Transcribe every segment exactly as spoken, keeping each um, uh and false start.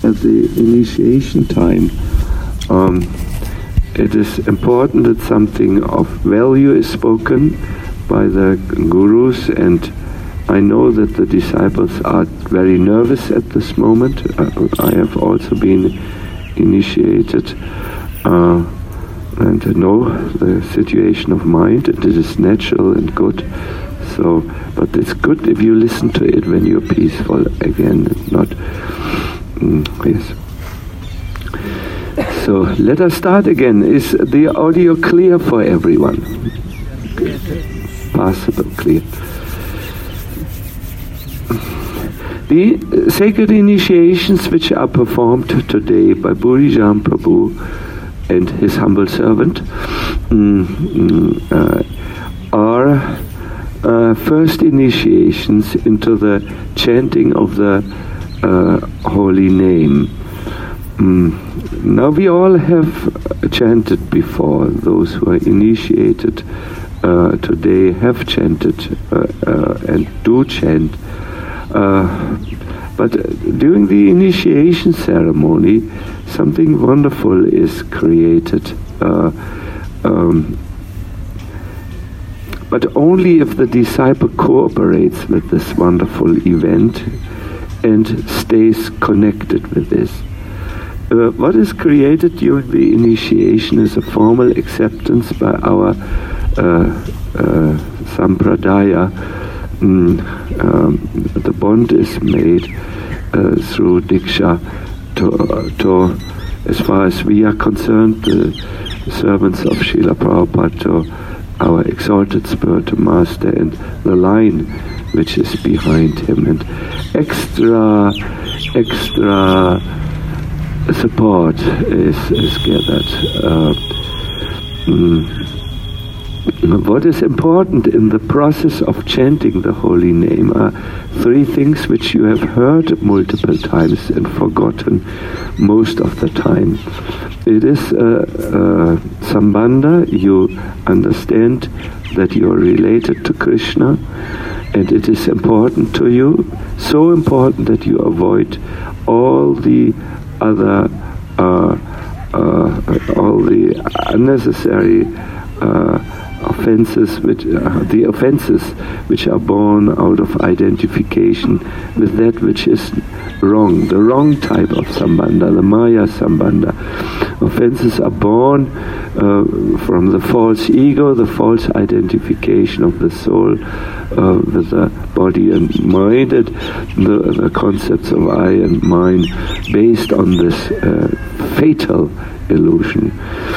at the initiation time, um, it is important that something of value is spoken by the gurus, and I know that the disciples are very nervous at this moment. Uh, I have also been initiated uh, and I know the situation of mind, and it is natural and good. So, but it's good if you listen to it when you're peaceful again, and not, mm, yes. So let us start again. Is the audio clear for everyone? Possible, clear. The sacred initiations which are performed today by Burijan Prabhu and his humble servant mm, mm, uh, are uh, first initiations into the chanting of the uh, holy name. Mm. Now we all have chanted before. Those who are initiated uh, today have chanted uh, uh, and do chant. Uh, but during the initiation ceremony, something wonderful is created. Uh, um, but only if the disciple cooperates with this wonderful event and stays connected with this. Uh, what is created during the initiation is a formal acceptance by our uh, uh, sampradaya. Mm, um, the bond is made uh, through Diksha to, to, as far as we are concerned, the servants of Srila Prabhupada, to our exalted spiritual master and the line which is behind him, and extra, extra support is, is gathered. Uh, mm, What is important in the process of chanting the holy name are three things which you have heard multiple times and forgotten most of the time. It is uh, uh, Sambandha. You understand that you are related to Krishna, and it is important to you, so important that you avoid all the other, uh, uh, all the unnecessary uh, offenses, which uh, the offenses which are born out of identification with that which is wrong, the wrong type of sambandha, the Maya sambandha. Offenses are born uh, from the false ego, the false identification of the soul uh, with the body and mind, and the, the concepts of I and mine based on this uh, fatal illusion.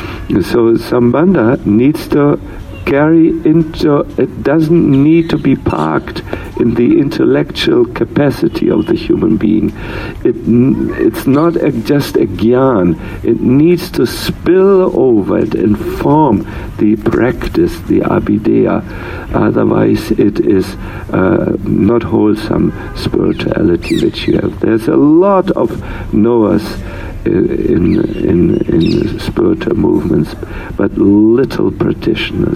So sambandha needs to carry into, it doesn't need to be parked in the intellectual capacity of the human being. It, it's not a, just a gyan. It needs to spill over and inform the practice, the abhideya. Otherwise it is uh, not wholesome spirituality which you have. There's a lot of knowers in in in spiritual movements, but little practitioners.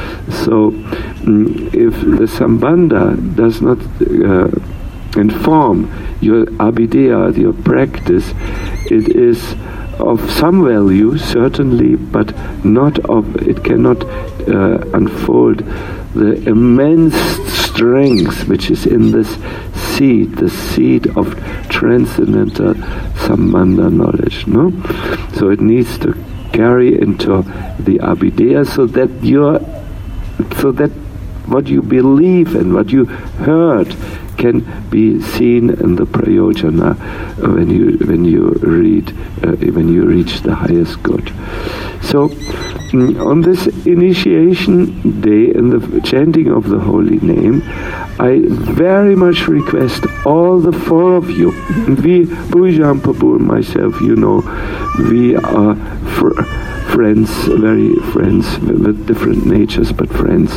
So mm, if the sambandha does not uh, inform your abhideya, your practice, it is of some value certainly, but not of, it cannot uh, unfold the immense strength which is in this seed, the seed of transcendental sambandha knowledge, no? So it needs to carry into the abhideya, so that you're, so that what you believe and what you heard can be seen in the prayojana when you when you read uh, when you reach the highest good. So mm, on this initiation day, in the chanting of the holy name, I very much request all the four of you, we, Burijan Prabhu and myself, you know, we are fr- friends, very friends, with different natures, but friends,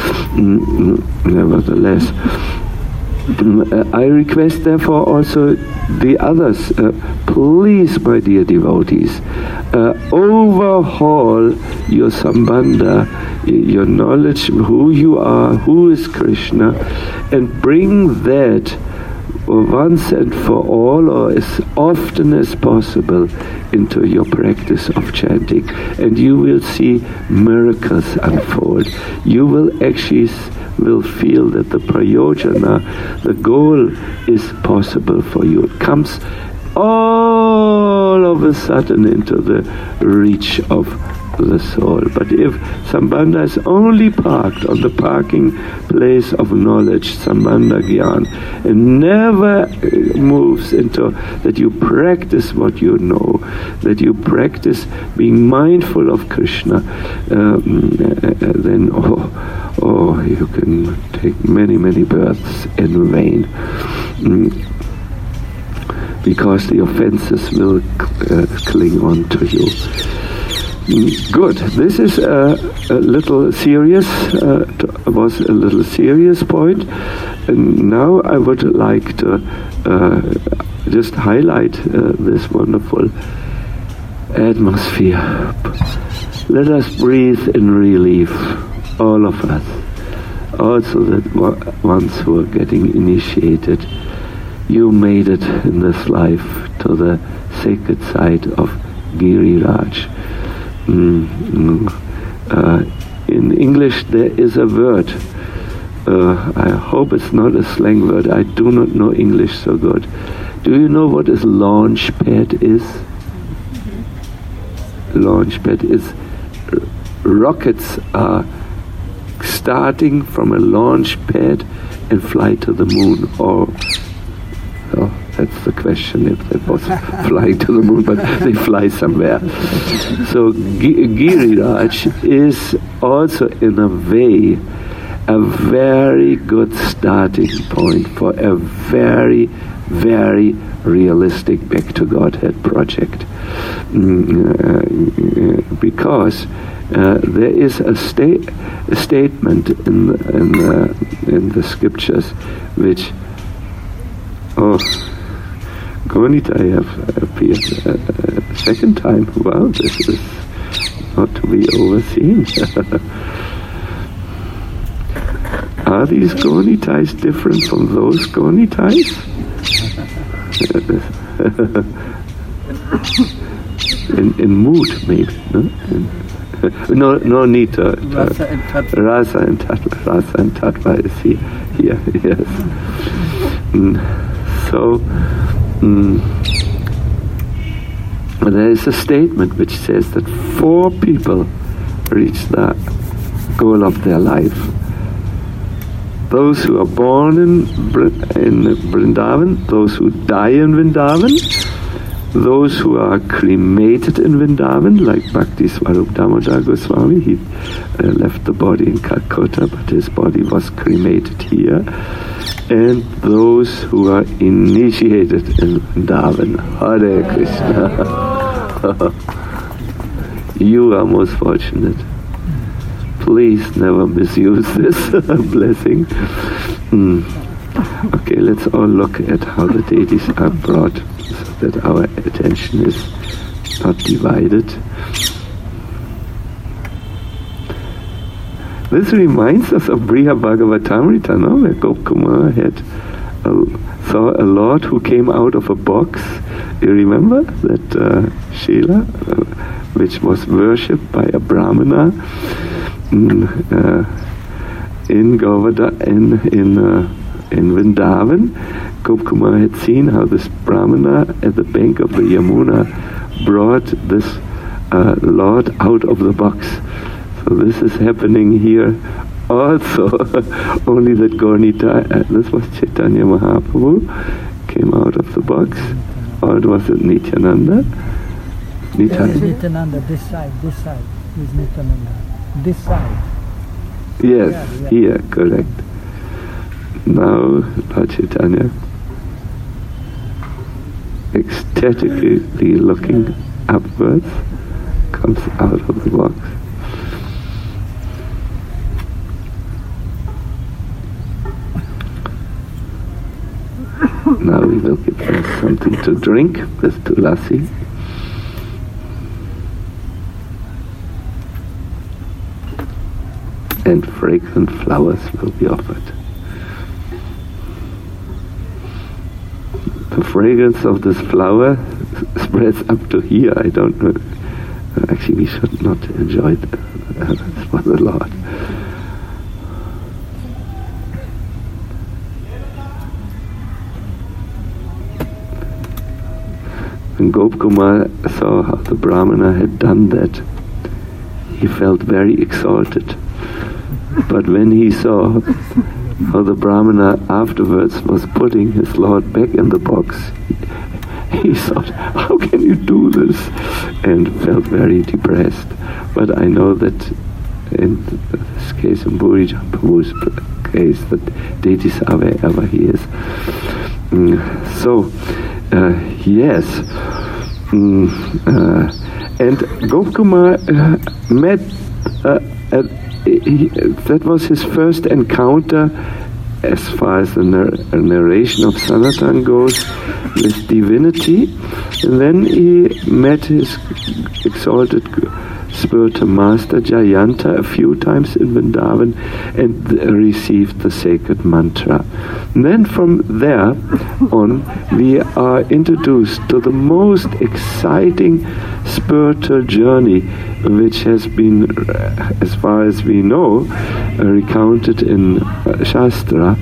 mm, nevertheless. I request therefore also the others, uh, please, my dear devotees, uh, overhaul your sambandha, your knowledge of who you are, who is Krishna, and bring that once and for all, or as often as possible, into your practice of chanting, and you will see miracles unfold. You will actually will feel that the prayojana, the goal, is possible for you. It comes all of a sudden into the reach of the soul. But if Sambandha is only parked on the parking place of knowledge, Sambandha Gyan, and never moves into that you practice what you know, that you practice being mindful of Krishna, um, then oh, oh, you can take many, many births in vain. Mm. Because the offenses will uh, cling on to you. Good. This is a, a little serious, uh, was a little serious point. And now I would like to uh, just highlight uh, this wonderful atmosphere. Let us breathe in relief, all of us. Also the ones who are getting initiated. You made it in this life to the sacred site of Giriraj. Mm, mm. Uh, in English there is a word. Uh, I hope it's not a slang word. I do not know English so good. Do you know what a launch pad is? Launch pad is r- rockets are starting from a launch pad and fly to the moon, or oh, that's the question, if that was flying to the moon, but they fly somewhere. So G- Giriraj is also in a way a very good starting point for a very, very realistic Back to Godhead project. Mm, uh, because uh, there is a, sta- a statement in the, in, the, in the scriptures which Oh, Gaunitai have appeared a, a second time. Wow, this is not to be overseen. Are these Gaunitais different from those Gaunitais? in, in mood, maybe. No, in, no, no need to. to Rasa and Tattva. Rasa and Tattva. Rasa and Tattva is here. here yes. Mm. So, um, there is a statement which says that four people reach the goal of their life. Those who are born in, in Vrindavan, those who die in Vrindavan, those who are cremated in Vrindavan, like Bhakti Swarup Damodar Goswami. He uh, left the body in Calcutta, but his body was cremated here. And those who are initiated in Vrindavan. Hare Krishna. You are most fortunate. Please never misuse this blessing. Mm. Okay, let's all look at how the deities are brought so that our attention is not divided. This reminds us of Briha Bhagavatamrita, no? Where Gopkumar had a, saw a lord who came out of a box. You remember that uh, Sheila, uh, which was worshipped by a Brahmana in, uh, in Govardhan, in in, uh, in Vrindavan. Gopkumar had seen how this Brahmana at the bank of the Yamuna brought this uh, lord out of the box. So this is happening here also. Only that Gaunita, uh, this was Chaitanya Mahaprabhu, came out of the box. Or was it Nityananda? Nityananda. Nityananda, this side, this side is Nityananda. This side. Yes, yeah, yeah. here, correct. Now, Lord Chaitanya, ecstatically looking upwards, comes out of the box. Now we will give them something to drink with tulasi. And fragrant flowers will be offered. the fragrance of this flower spreads up to here. I don't know. Actually, we should not enjoy that for the Lord. When Gopkumar saw how the Brahmana had done that, he felt very exalted. But when he saw how the Brahmana afterwards was putting his Lord back in the box, he thought, how can you do this? And felt very depressed. But I know that in this case, in Buri Jambabu's case, that deities are wherever he is. Mm, so, uh, yes. Mm, uh, and Gopkumar uh, met, uh, at, he, that was his first encounter, as far as the nar- narration of Sanatan goes, with divinity. And then he met his exalted spiritual master Jayanta a few times in Vrindavan and received the sacred mantra. And then from there on, we are introduced to the most exciting spiritual journey which has been, as far as we know, recounted in Shastra,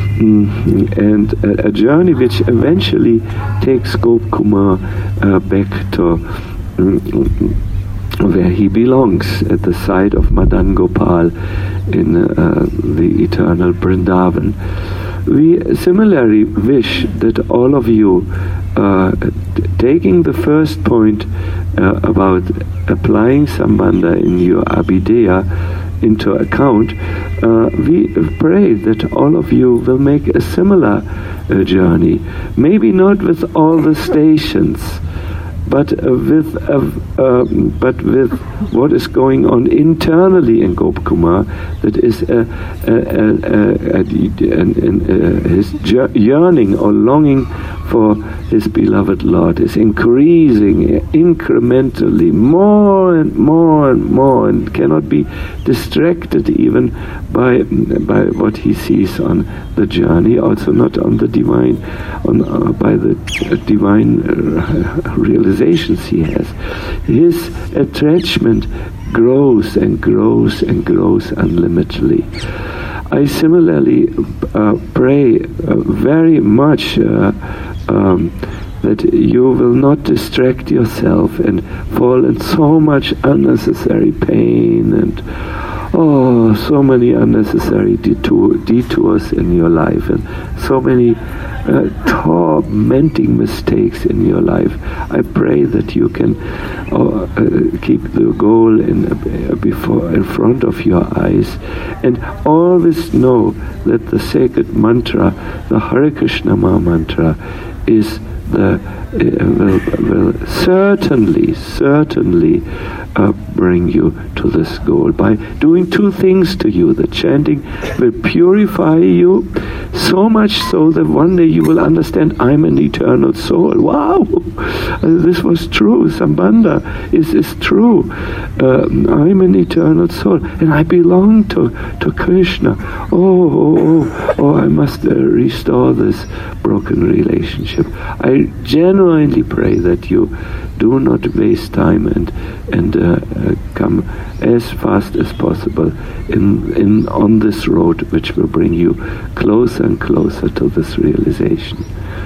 and a, a journey which eventually takes Gopkumar uh, back to um, where he belongs, at the side of Madan Gopal in uh, the eternal Vrindavan. We similarly wish that all of you, uh, t- taking the first point uh, about applying Sambandha in your Abhideya into account, uh, we pray that all of you will make a similar uh, journey. Maybe not with all the stations, but uh, with uh, uh, but with what is going on internally in Gopkumar, that is uh, uh, uh, uh, uh, his yearning or longing for his beloved Lord is increasing incrementally, more and more and more, and cannot be distracted even by by what he sees on the journey, also not on the divine, on uh, by the uh, divine uh, realizations he has. His attachment grows and grows and grows unlimitedly. I similarly uh, pray uh, very much uh, um, that you will not distract yourself and fall in so much unnecessary pain and oh, so many unnecessary detour, detours in your life, and so many uh, tormenting mistakes in your life. I pray that you can uh, uh, keep the goal in uh, before in front of your eyes, and always know that the sacred mantra, the Hare Krishna Maha mantra, is the uh, will, will certainly, certainly uh, bring you to this goal by doing two things to you. The chanting will purify you so much so that one day you will understand, I'm an eternal soul. Wow, this was true. Sambandha is, is true. Uh, I'm an eternal soul and I belong to, to Krishna. Oh, oh, oh, oh, I must uh, restore this broken relationship. I genuinely pray that you do not waste time and and uh, uh, come as fast as possible in in on this road, which will bring you closer and closer to this realization.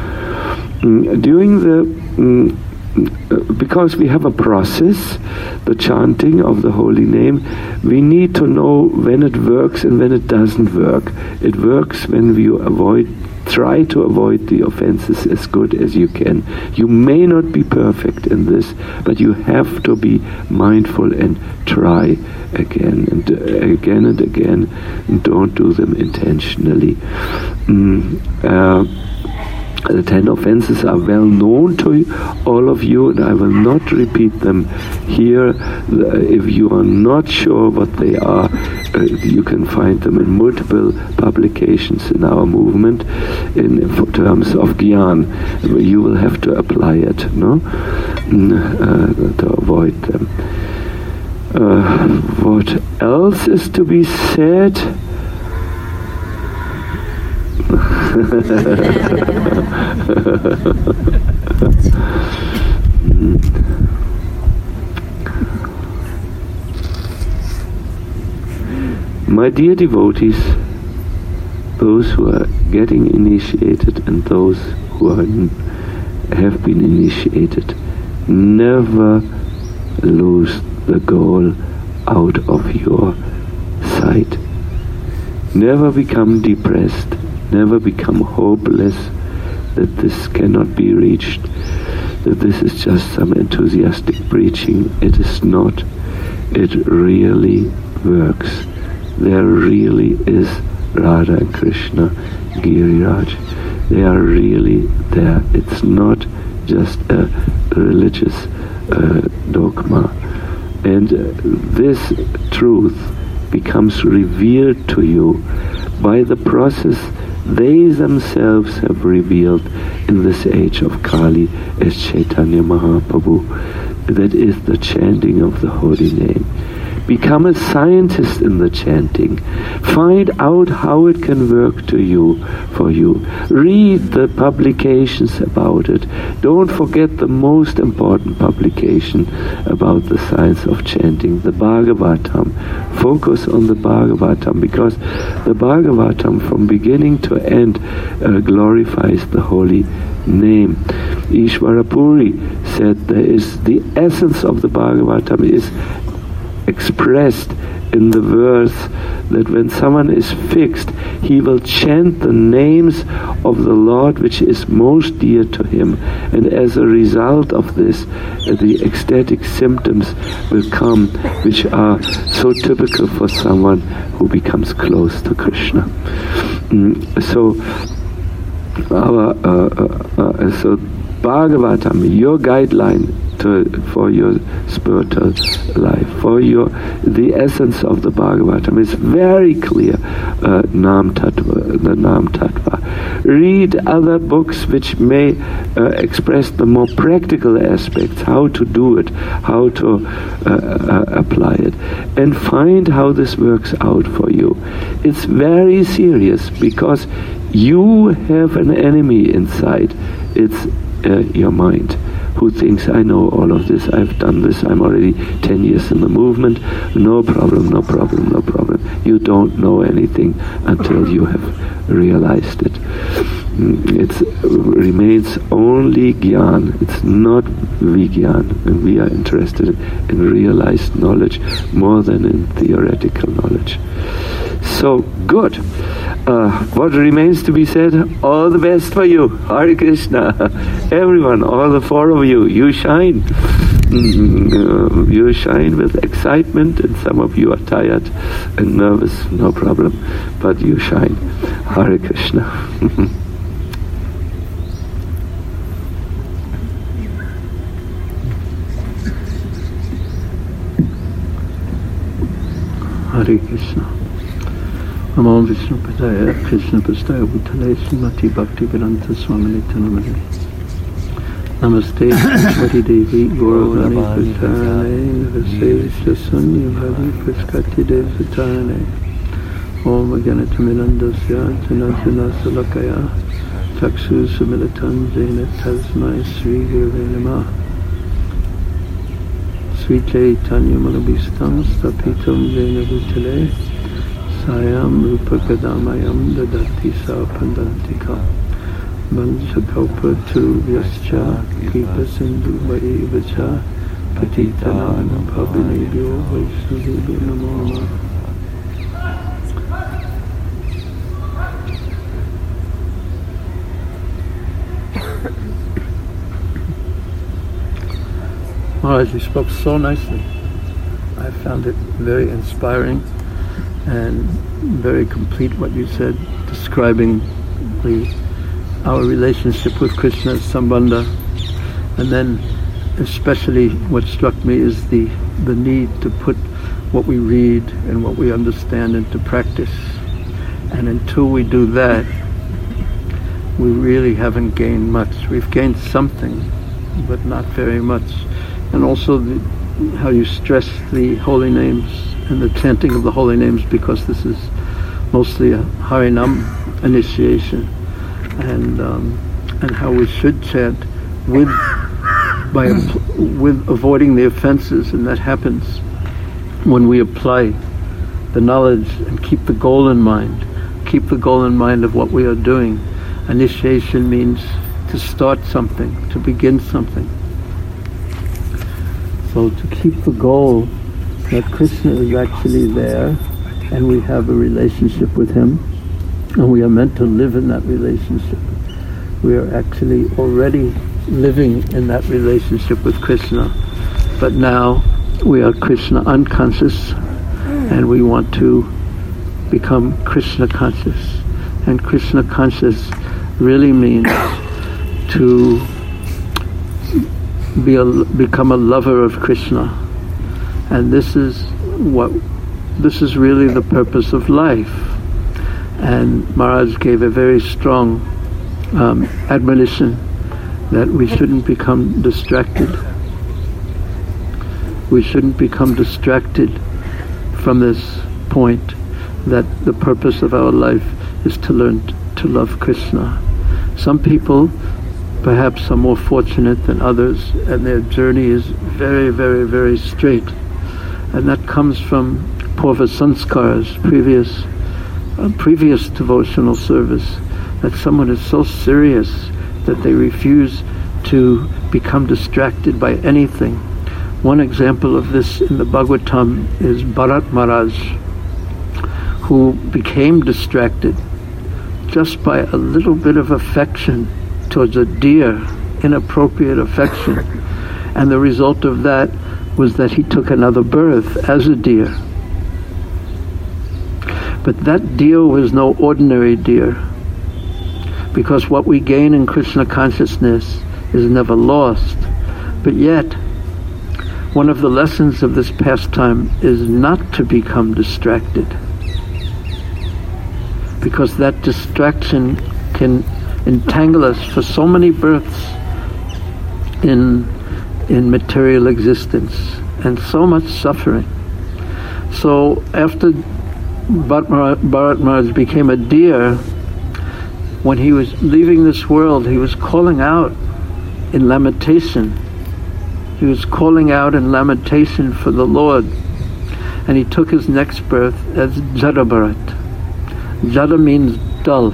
Mm, during the mm, because we have a process, the chanting of the holy name, we need to know when it works and when it doesn't work. It works when we avoid Try to avoid the offenses as good as you can. You may not be perfect in this, but you have to be mindful and try again and uh, again and again, and don't do them intentionally. Mm, uh, The ten offenses are well known to all of you, and I will not repeat them here. If you are not sure what they are, uh, you can find them in multiple publications in our movement in, in terms of Gyan. You will have to apply it, no, uh, to avoid them. Uh, what else is to be said? My dear devotees, those who are getting initiated and those who are, have been initiated, never lose the goal out of your sight. Never become depressed, never become hopeless that this cannot be reached, that this is just some enthusiastic preaching. It is not. It really works. There really is Radha and Krishna, Giriraj. They are really there. It's not just a religious uh, dogma. And uh, this truth becomes revealed to you by the process they themselves have revealed in this age of Kali as Chaitanya Mahaprabhu. That is the chanting of the holy name. Become a scientist in the chanting. Find out how it can work to you, for you. Read the publications about it. Don't forget the most important publication about the science of chanting, the Bhagavatam. Focus on the Bhagavatam, because the Bhagavatam from beginning to end uh, glorifies the holy name. Ishvara Puri said there is the essence of the Bhagavatam is expressed in the verse that when someone is fixed, he will chant the names of the Lord which is most dear to him, and as a result of this, the ecstatic symptoms will come which are so typical for someone who becomes close to Krishna. Mm, so, our uh, uh, uh, so Bhagavatam, your guideline to, for your spiritual life, for your the essence of the Bhagavatam is very clear. Uh, Nam Tattva, the Nam Tattva. Read other books which may uh, express the more practical aspects, how to do it, how to uh, uh, apply it, and find how this works out for you. It's very serious because you have an enemy inside. It's uh, your mind, who thinks, I know all of this, I've done this, I'm already ten years in the movement, no problem, no problem, no problem. You don't know anything until you have realized it. It remains only Gyan, it's not Vigyan, and we are interested in realized knowledge more than in theoretical knowledge. So, good. Uh, what remains to be said? All the best for you. Hare Krishna. Everyone, all the four of you, you shine. Mm, uh, you shine with excitement, and some of you are tired and nervous, no problem. But you shine. Hare Krishna. Hare Krishna. Namo Vishnu Padaya, Krishna Pastaya Bhutale, Srimati Bhakti Vedanta Swami Nityanamani. Namaste, Swati Devi, Gauravani Pratane, Navasesha Sunya Bhadi Praskati Devatane, Om Aganatamidandasya, Janatana Salakaya, Chaksu Sumilatan Jena Tasmai Sri Gurave Namah. Sri Chaitanya Manabhistam Stapitam Jena Bhutale, Sayam Rupa Kadamayam Dadati Sa Pandantika Vanchakalpa Tu Vyascha Kripa Sindhu Vaivacha Patitanam Pavinebhyo Vaishnavibhyo Namo Namah. Maharaj, you spoke so nicely. I found it very inspiring and very complete what you said, describing the, our relationship with Krishna as Sambandha. And then especially what struck me is the, the need to put what we read and what we understand into practice. And until we do that, we really haven't gained much. We've gained something, but not very much. And also the, how you stress the holy names and the chanting of the holy names, because this is mostly a Harinam initiation. and um, and how we should chant with by with avoiding the offenses, and that happens when we apply the knowledge and keep the goal in mind. Keep the goal in mind of what we are doing. Initiation means to start something, to begin something. So to keep the goal that Krishna is actually there, and we have a relationship with him, and we are meant to live in that relationship. We are actually already living in that relationship with Krishna, but now we are Krishna unconscious, and we want to become Krishna conscious. And Krishna conscious really means to be a, become a lover of Krishna, and this is what this is really the purpose of life. And Maharaj gave a very strong um, admonition that we shouldn't become distracted. We shouldn't become distracted from this point, that the purpose of our life is to learn t- to love Krishna. Some people perhaps are more fortunate than others, and their journey is very, very, very straight. And that comes from purva sanskars, previous, uh, previous devotional service, that someone is so serious that they refuse to become distracted by anything. One example of this in the Bhagavatam is Bharat Maharaj, who became distracted just by a little bit of affection towards a deer, inappropriate affection. And the result of that was that he took another birth as a deer. But that deer was no ordinary deer, because what we gain in Krishna consciousness is never lost. But yet, one of the lessons of this pastime is not to become distracted, because that distraction can entangle us for so many births in in material existence, and so much suffering. So after Bharat Maharaj became a deer, when he was leaving this world, he was calling out in lamentation. He was calling out in lamentation for the Lord, and he took his next birth as Jada Bharat. Jada means dull.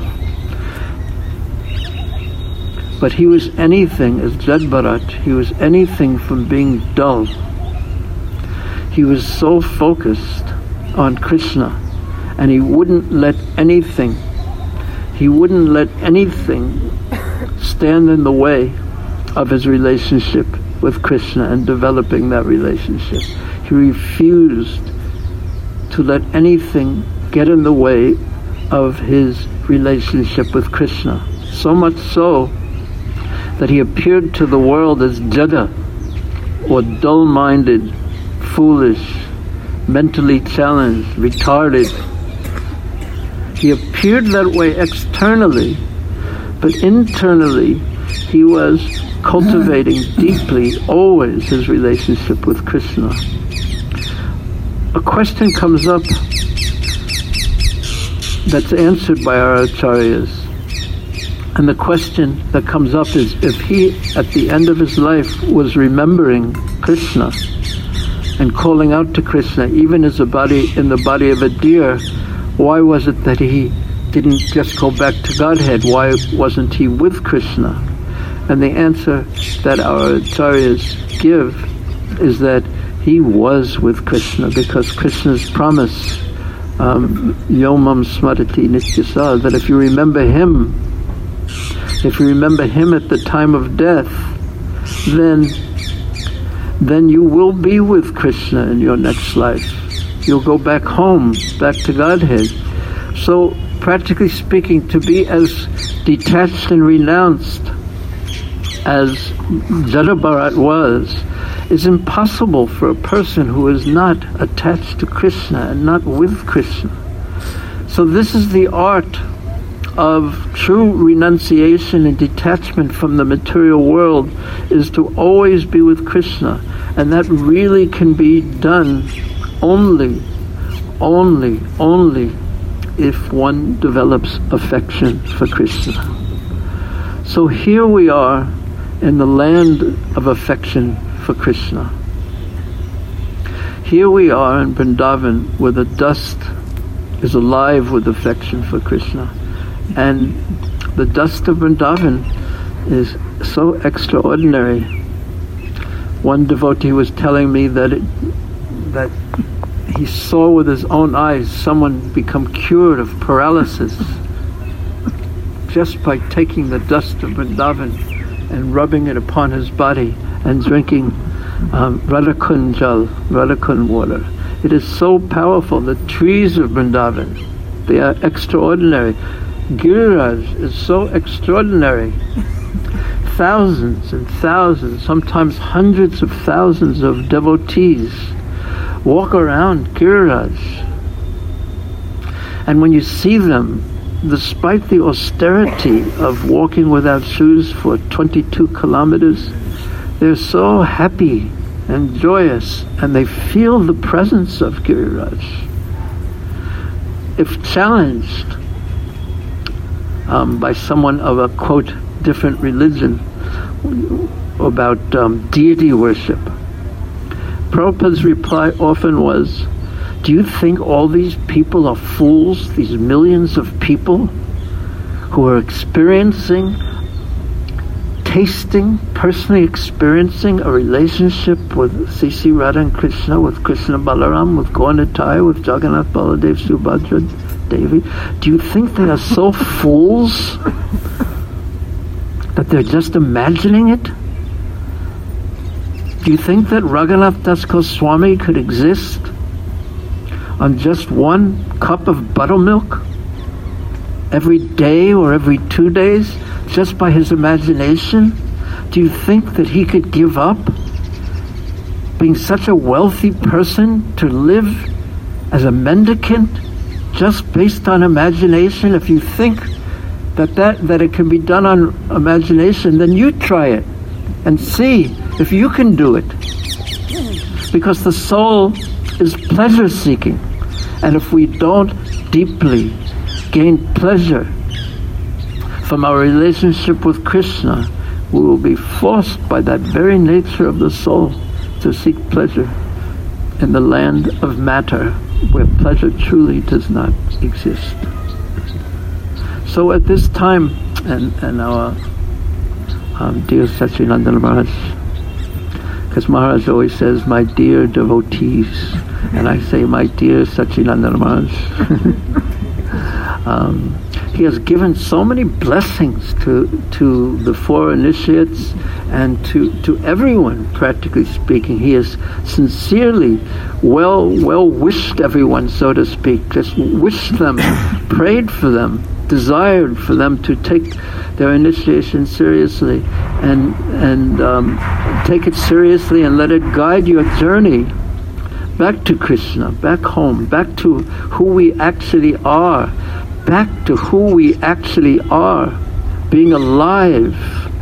But he was anything, as Jad Bharat, he was anything from being dull. He was so focused on Krishna, and he wouldn't let anything, he wouldn't let anything stand in the way of his relationship with Krishna and developing that relationship. He refused to let anything get in the way of his relationship with Krishna. So much so that he appeared to the world as Jada, or dull-minded, foolish, mentally challenged, retarded. He appeared that way externally, but internally he was cultivating deeply always his relationship with Krishna. A question comes up that's answered by our acharyas. And the question that comes up is, if he, at the end of his life, was remembering Krishna and calling out to Krishna, even as a body in the body of a deer, why was it that he didn't just go back to Godhead? Why wasn't he with Krishna? And the answer that our acharyas give is that he was with Krishna, because Krishna's promise, um, Yomam Smarati Nityasa, that if you remember him, if you remember him at the time of death, then then you will be with Krishna in your next life. You'll go back home, back to Godhead. So, practically speaking, to be as detached and renounced as Jada Bharat was, is impossible for a person who is not attached to Krishna and not with Krishna. So this is the art of true renunciation and detachment from the material world, is to always be with Krishna. And that really can be done only, only, only if one develops affection for Krishna. So here we are in the land of affection for Krishna. Here we are in Vrindavan, where the dust is alive with affection for Krishna. And the dust of Vrindavan is so extraordinary. One devotee was telling me that it, that he saw with his own eyes someone become cured of paralysis just by taking the dust of Vrindavan and rubbing it upon his body and drinking um, Radhakund Jal, Radhakund water. It is so powerful. The trees of Vrindavan, they are extraordinary. Giriraj is so extraordinary. Thousands and thousands, sometimes hundreds of thousands of devotees walk around Giriraj. And when you see them, despite the austerity of walking without shoes for twenty-two kilometers, they're so happy and joyous, and they feel the presence of Giriraj. If challenged um, by someone of a, quote, different religion about um, deity worship, Prabhupada's reply often was, do you think all these people are fools, these millions of people who are experiencing, tasting, personally experiencing a relationship with Sisi Radha and Krishna, with Krishna Balaram, with Gaur Nitai, with Jagannath Baladev, Subhadra, Devi? Do you think they are so fools that they're just imagining it? Do you think that Raghunath Das Goswami could exist on just one cup of buttermilk every day or every two days just by his imagination? Do you think that he could give up being such a wealthy person to live as a mendicant just based on imagination? If you think that, that, that it can be done on imagination, then you try it and see if you can do it. Because the soul is pleasure seeking, and if we don't deeply gain pleasure from our relationship with Krishna, we will be forced by that very nature of the soul to seek pleasure in the land of matter, where pleasure truly does not exist. So at this time, and, and our um, dear Satchidananda Maharaj, because Maharaj always says, my dear devotees, and I say, my dear Satchidananda Maharaj. um, he has given so many blessings to to the four initiates and to, to everyone, practically speaking. He has sincerely well well wished everyone, so to speak, just wished them, prayed for them, desired for them to take their initiation seriously and and um, take it seriously and let it guide your journey back to Krishna, back home, back to who we actually are, back to who we actually are, being alive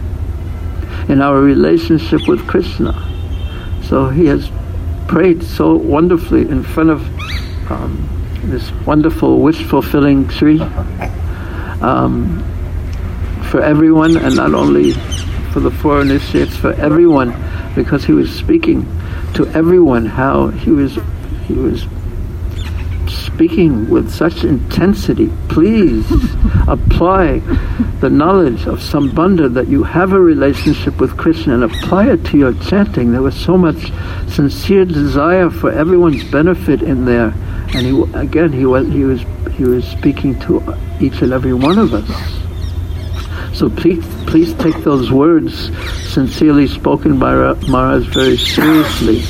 in our relationship with Krishna. So he has prayed so wonderfully in front of um, this wonderful wish-fulfilling tree um, for everyone, and not only for the four initiates, for everyone, because he was speaking to everyone. How he was he was speaking with such intensity. Please apply the knowledge of Sambandha, that you have a relationship with Krishna, and apply it to your chanting. There was so much sincere desire for everyone's benefit in there, and he again he was he was he was speaking to each and every one of us. So please, please take those words sincerely spoken by Maharaj very seriously,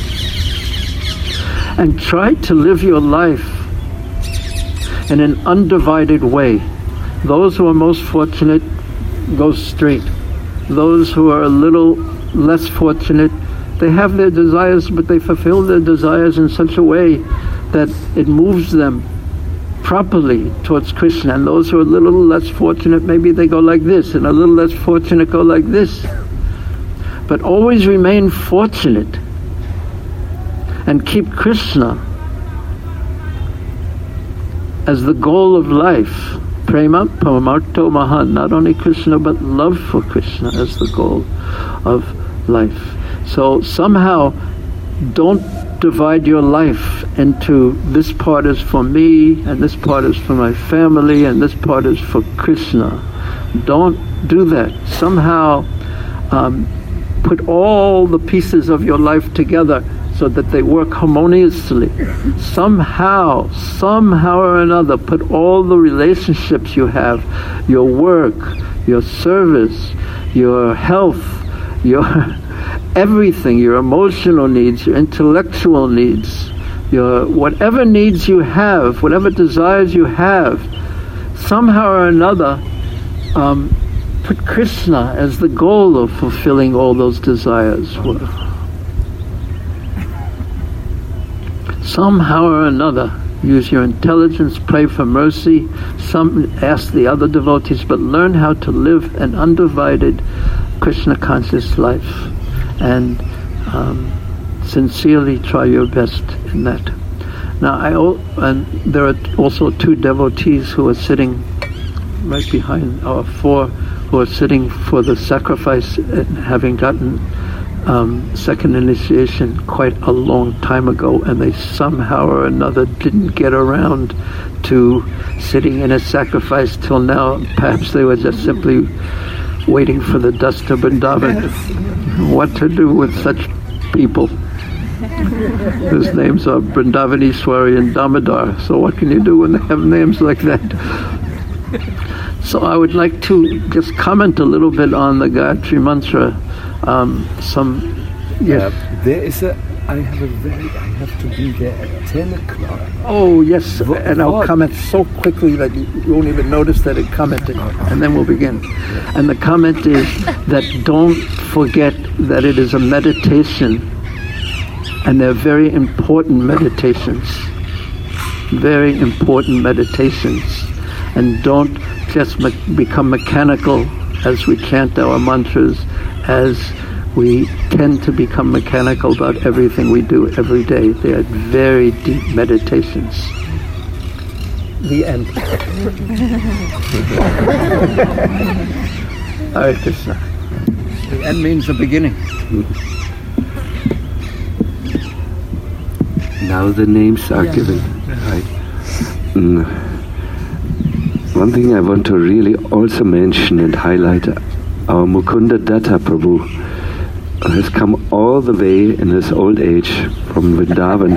and try to live your life in an undivided way. Those who are most fortunate go straight. Those who are a little less fortunate, they have their desires, but they fulfill their desires in such a way that it moves them properly towards Krishna. And those who are a little less fortunate, maybe they go like this, and a little less fortunate go like this. But always remain fortunate and keep Krishna as the goal of life Prema Paramartho Mahan, not only Krishna but love for Krishna as the goal of life. So somehow don't divide your life into this part is for me and this part is for my family and this part is for Krishna. Don't do that. Somehow um, put all the pieces of your life together so that they work harmoniously. Somehow, somehow or another, put all the relationships you have, your work, your service, your health, your everything, your emotional needs, your intellectual needs, your whatever needs you have, whatever desires you have, somehow or another, um, put Krishna as the goal of fulfilling all those desires. Somehow or another, use your intelligence, pray for mercy, some ask the other devotees, but learn how to live an undivided Krishna conscious life, and um, sincerely try your best in that. Now, I and there are also two devotees who are sitting right behind, or four who are sitting for the sacrifice, and having gotten um, second initiation quite a long time ago, and they somehow or another didn't get around to sitting in a sacrifice till now. Perhaps they were just simply waiting for the dust of Vrindavan. What to do with such people whose names are Vrindavaneshwari and Damodar? So what can you do when they have names like that? So I would like to just comment a little bit on the Gayatri Mantra. Um, some, yes. Uh, there is a, I have a very, I have to be there at ten o'clock. Oh, yes, what, and I'll what? comment so quickly that you won't even notice that it commented, and then we'll begin. And the comment is that don't forget that it is a meditation, and they're very important meditations, very important meditations, and don't just me- become mechanical as we chant our mantras, as we tend to become mechanical about everything we do every day. They are very deep meditations. The end. Hare Krishna. The end means the beginning. Now the names are yeah. given. Right. Mm. One thing I want to really also mention and highlight, our Mukunda Datta Prabhu has come all the way in his old age from Vrindavan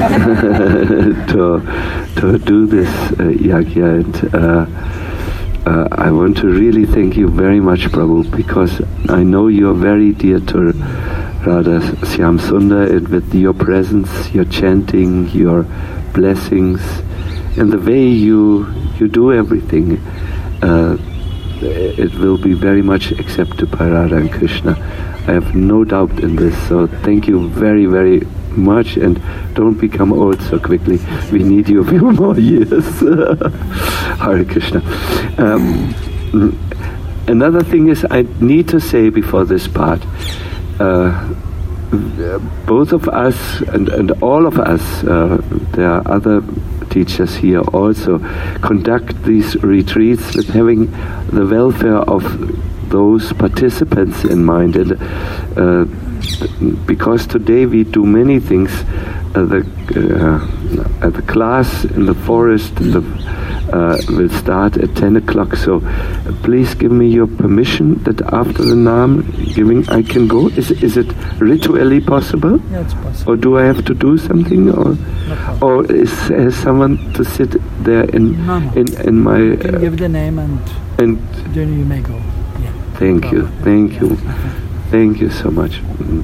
to to do this uh, yagya, and uh, uh, I want to really thank you very much, Prabhu, because I know you're very dear to Radha Shyam Sundar, and with your presence, your chanting, your blessings, and the way you you do everything, uh, it will be very much accepted by Radha and Krishna. I have no doubt in this. So thank you very, very much, and don't become old so quickly. We need you a few more years. Hare Krishna. Um, another thing is, I need to say before this part, uh, both of us and, and all of us, uh, there are other teachers here also, conduct these retreats with having the welfare of those participants in mind. And uh, because today we do many things, uh, the, uh, the class in the forest in the, uh, will start at ten o'clock. So uh, please give me your permission that after the Naam giving I can go. Is, is it ritually possible? Yeah, it's possible. Or do I have to do something? Or No or is has someone to sit there in no, no. in in my? You can uh, give the name and and then you may go. Yeah. thank you, thank you, thank you so much. Mm.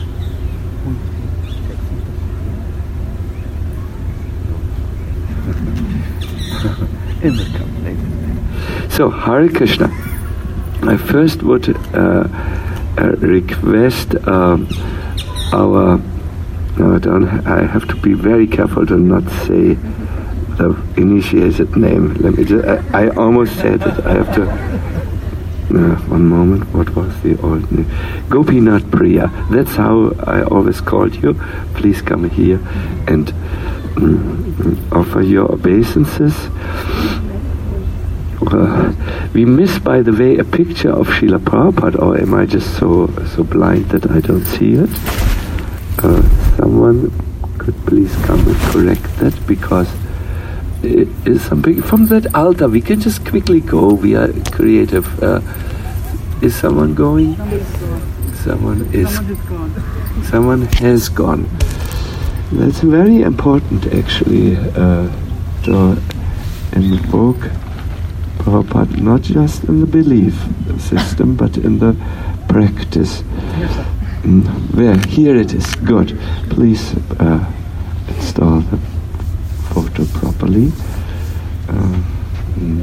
So Hare Krishna. I first would uh, uh, request um, our. No, I don't. I have to be very careful to not say the initiated name. Let me just. I, I almost said it. I have to. Uh, one moment. What was the old name? Gopinath Priya. That's how I always called you. Please come here and mm, offer your obeisances. Uh, we miss, by the way, a picture of Srila Prabhupada, or am I just so so blind that I don't see it? Uh, someone could please come and correct that, because it is something from that altar. We can just quickly go. We are creative. Uh, is someone going? Someone is. Someone has gone. That's very important, actually, uh, to invoke Prabhupada not just in the belief system, but in the practice. Mm, where? Here it is. Good. Please uh, install the photo properly. Uh, mm.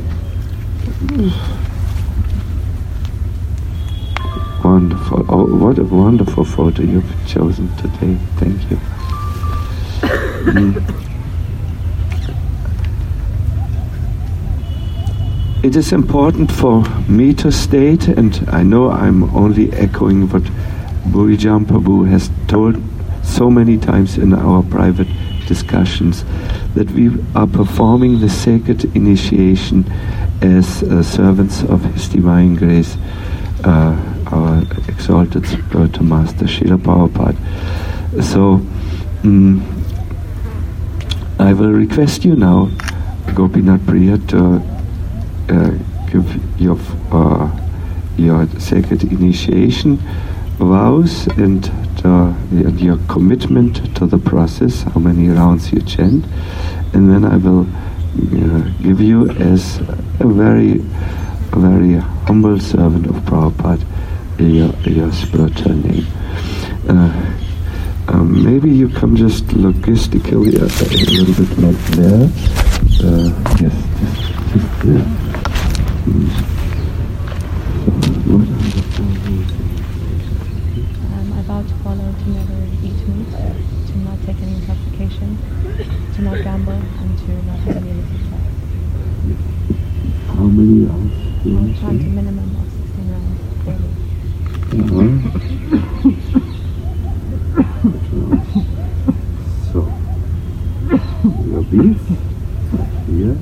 Wonderful. Oh, what a wonderful photo you've chosen today. Thank you. Mm. It is important for me to state, and I know I'm only echoing what Bhurijam Prabhu has told so many times in our private discussions, that we are performing the sacred initiation as uh, servants of His Divine Grace, uh, our exalted spiritual master Srila Prabhupada. So um, I will request you now, Gopinath Priya, to uh, give your uh, your sacred initiation vows and, uh, and your commitment to the process, how many rounds you chant, and then I will uh, give you, as a very, a very humble servant of Prabhupada, your, your spiritual name. Uh, um, maybe you come just logistically a, a little bit like there. Uh, yes, just, just there. Mm. So, what are the four rules? I'm about to follow to never eat meat, to not take any intoxication, to not gamble, and to not have any illicit sex. How many rounds do you I'll want chant to a minimum of sixteen rounds daily. Uh-huh. So, your beef here.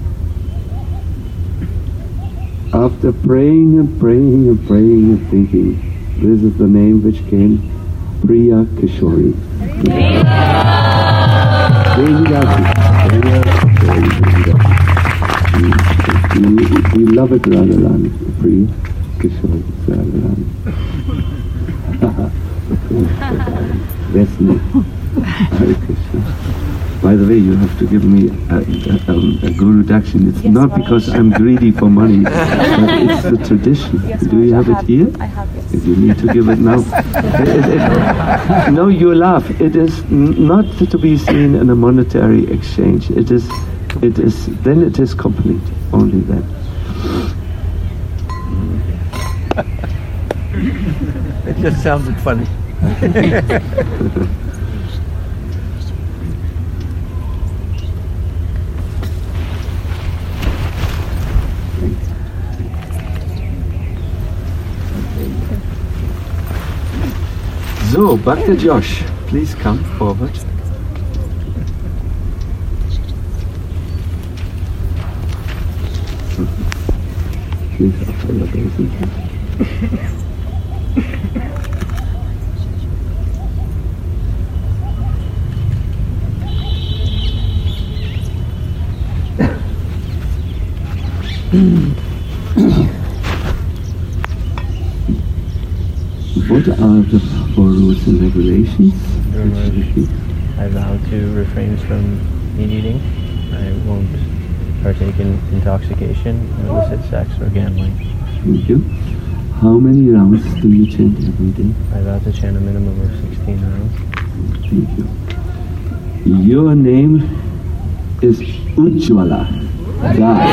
After praying and praying and praying and thinking, this is the name which came, Priya Kishori. We, we love it, Radharani. Priya Kishori, Radharani. That's me. Hare Krishna. By the way, you have to give me a, a, a Guru Dakshin. It's yes, not Maharaj. because I'm greedy for money, but it's the tradition. Yes, Do you have, have it here? I have, yes. If you need to give it now. it, it, it, no, you laugh. It is n- not to be seen in a monetary exchange. It is, it is, then it is complete. Only then. It just sounded funny. So, Bhakta Josh, please come forward. Please offer your obeisance. What are the four rules and regulations? I vow to refrain from meat eating. I won't partake in intoxication, illicit sex, or gambling. Thank you. How many rounds do you chant every day? I vow to chant a minimum of sixteen rounds. Thank you. Your name is Ujjwala Das.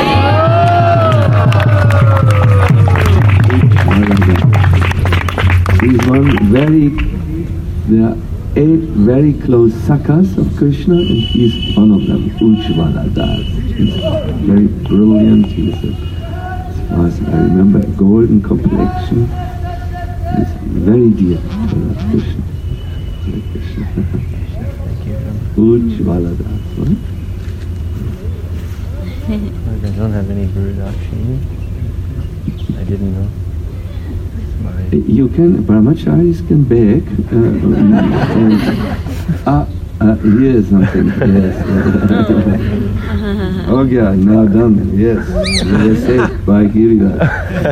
He's one very, there are eight very close sakas of Krishna, and he's one of them, Ujjwala Das. He's very brilliant. He's, a, as far as I remember, a golden complexion. He's very dear to Krishna. Hare Krishna. Thank you. Ujjwala Das, right? Like I don't have any Guru Dakshini. I didn't know. My You can, brahmacharis can beg. Uh, and, uh, uh, here is something, yes. Okay, now done, yes. You were saved by Giriraj.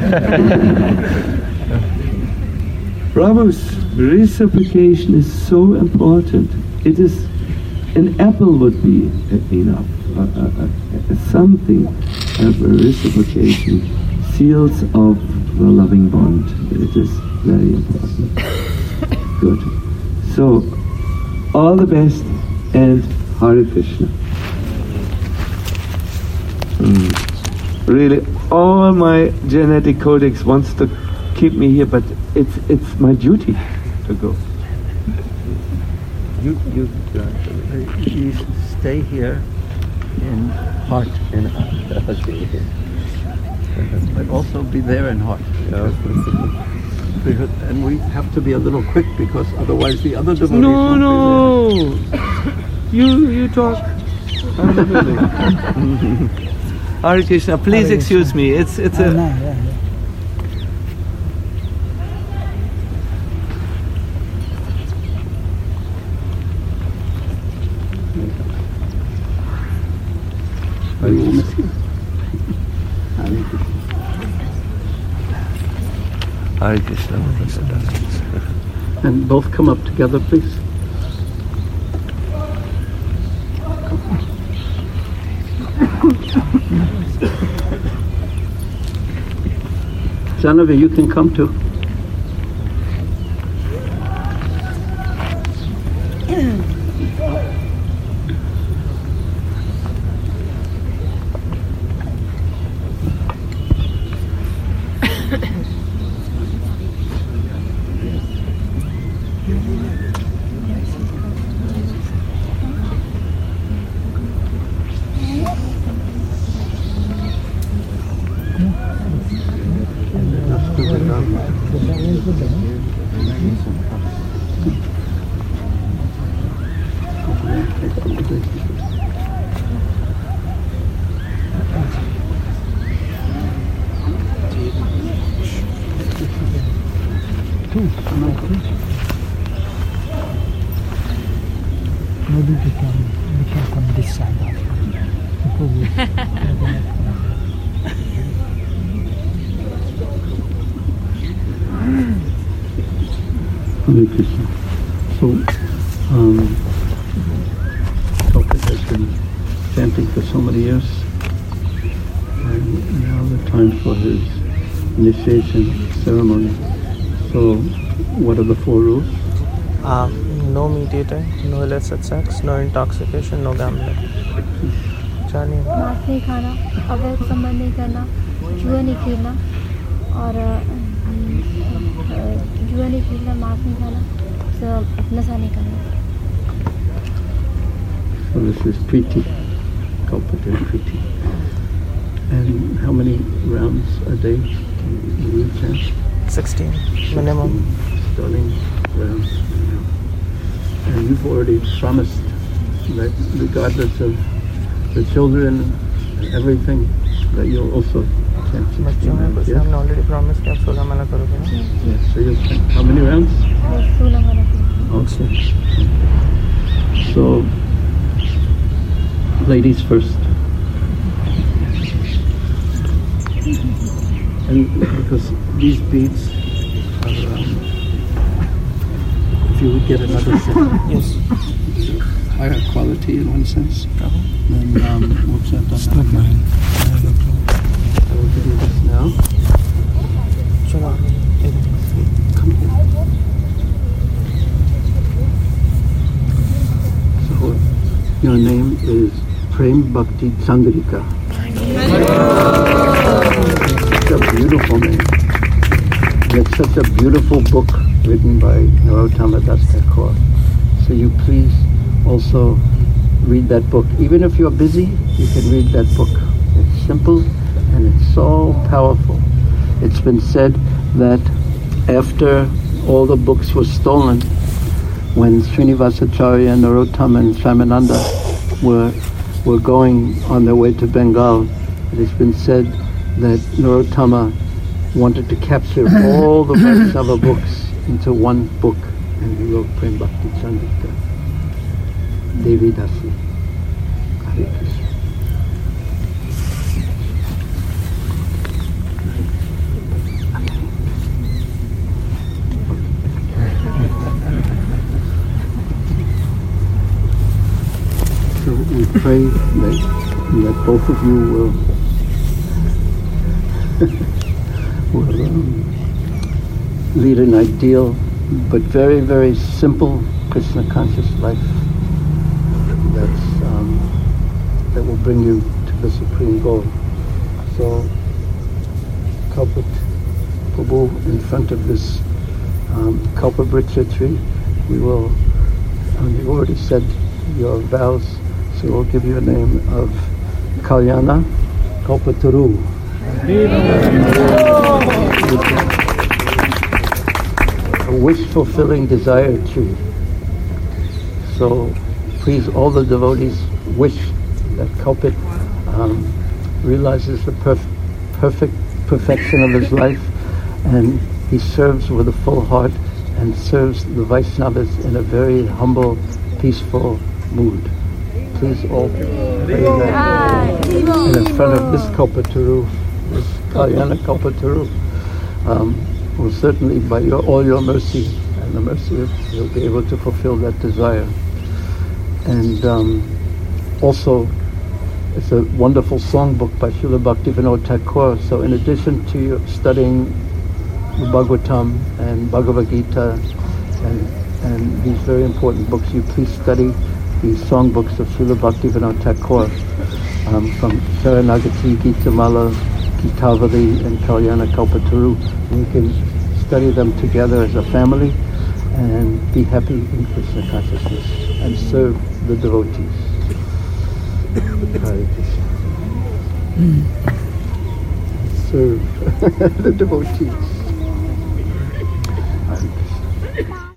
Prabhu's reciprocation is so important. It is, an apple would be enough. Uh, uh, uh, something of a reciprocation, seals of the loving bond. It is very important. Good. So, all the best and Hare Krishna. Mm. Really, all my genetic codex wants to keep me here, but it's it's my duty to go. You you uh, you stay here in heart and but also be there in heart. Because, and we have to be a little quick because otherwise the other devotees No, won't no. You you talk. Hare Krishna, please Hare excuse Krishna. me. It's it's Ah, a. no, yeah, yeah. be. We will miss you. Hare Krishna. Hare Krishna. And both come up together, please. Janavi, you can come too. Maybe we can we can come this side of Hare Krishna. So, um, Tolkien has been chanting for so many years, and now the time for his initiation ceremony. So, what are the four rules? Uh, no meat eating, no illicit sex, no intoxication, no gambling. Chani. मांस नहीं खाना, अवैध संबंध नहीं करना, जुआ नहीं खेलना और जुआ नहीं खेलना, मांस नहीं खाना, सब नशा नहीं करना. So this is Priti, Kalpata Priti. And how many rounds a day do you chant? sixteen minimum. Starting rounds. And you've already promised that regardless of the children and everything, that you'll also chant बच्चों sixteen में rounds. कुछ Yes? हमने already promised कि आप सोलह माला करोगे ना? Yes. So you'll chant how many rounds? बस सोलह वाला खेलना. Okay. So, ladies first. And because these beads are, um, if you would get another set, Yes. higher quality in one sense, then um, we'll chant on that. I will give you this now. चलो. Come here. So, your name is Prem Bhakti Chandrika. Such a beautiful name. And it's such a beautiful book written by Narottama Das Thakur. So you please also read that book. Even if you're busy, you can read that book. It's simple and it's so powerful. It's been said that after all the books were stolen, when Srinivasacharya, Narottama and Swaminanda were were going on their way to Bengal, it has been said that Narottama wanted to capture all the Vaishnava books into one book, and he wrote Prem Bhakti Chandrika, Devi Dasi. Hare Krishna. So we pray that, that both of you will, will um, lead an ideal but very, very simple Krishna conscious life that's, um, that will bring you to the supreme goal. So, Kalpat Prabhu, in front of this um, Kalpavriksha tree, we will, um, you already said your vows, so we'll give you a name of Kalyana Kalpataru. A wish-fulfilling desire tree. So please, all the devotees wish that Kalpit um, realizes the perf- perfect perfection of his life, and he serves with a full heart and serves the Vaishnavas in a very humble, peaceful mood. Please all pray that. And in front of this Kalpataru, this Kalyana Kalpataru, um, will certainly, by your, all your mercy and the mercy of, you'll be able to fulfill that desire. And um, also, it's a wonderful songbook by Srila Bhaktivinoda Thakur. So in addition to your studying the Bhagavatam and Bhagavad Gita and, and these very important books, you please study these songbooks of Srila Bhaktivinoda Thakur um, from Sharanagati, Gitamala, Gitavali, and Kalyana Kalpataru. And you can study them together as a family and be happy in Krishna consciousness and serve the devotees. Hare Krishna. Serve the devotees.